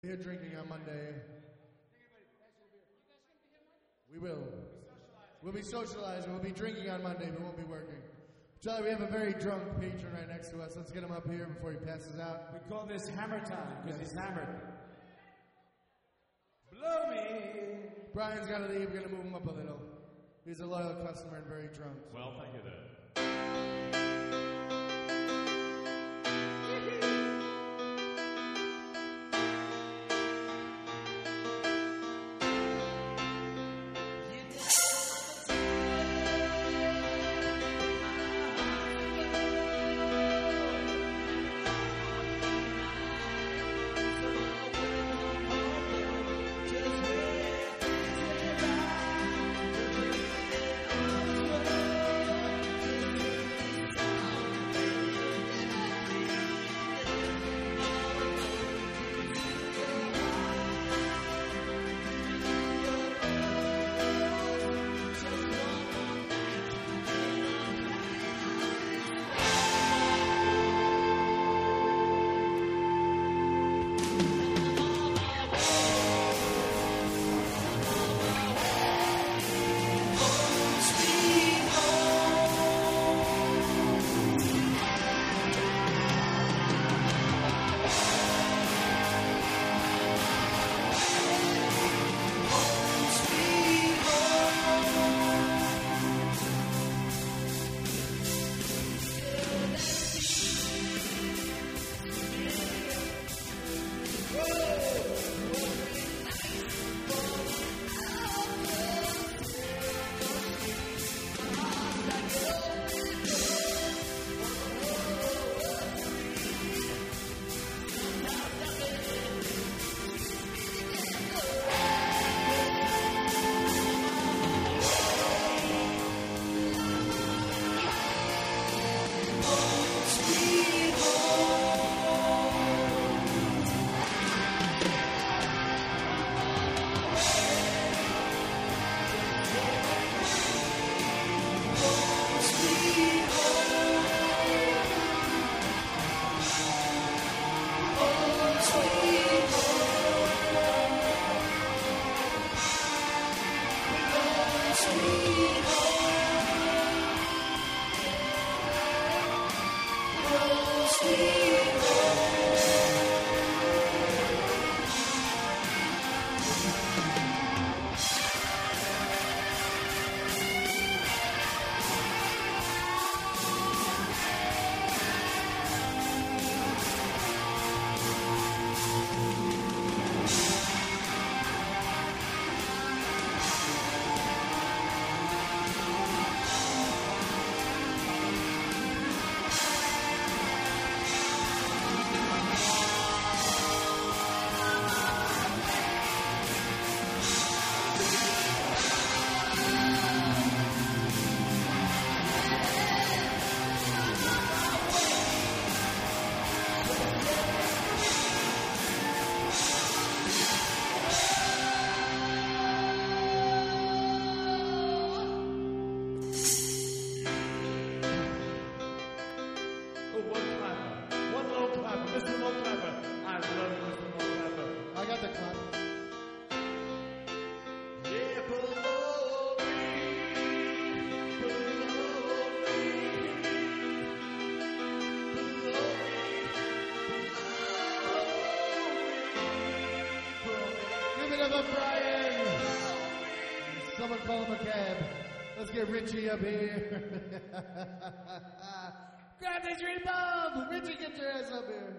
Here drinking on Monday. We will. We'll be socializing. We'll be drinking on Monday, but won't be working. Charlie, we have a very drunk patron right next to us. Let's get him up here before he passes out. We call this hammer time because he's hammered. Blow me. Brian's got to leave. We're going to move him up a little. He's a loyal customer and very drunk. Well, thank you then. Brian! Someone call him a cab. Let's get Richie up here. Grab this Bob! Richie, get your ass up here.